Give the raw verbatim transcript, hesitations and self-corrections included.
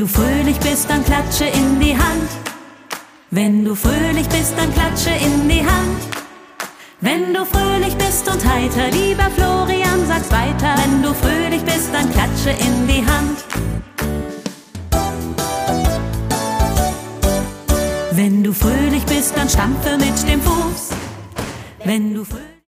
du fröhlich bist, dann klatsche in die Hand. Wenn du fröhlich bist, dann klatsche in die Hand. Wenn du fröhlich bist und heiter, lieber Florian, sag's weiter. Wenn du fröhlich bist, dann klatsche in die Hand. Wenn du fröhlich bist, dann stampfe mit dem Fuß. Wenn du fröhlich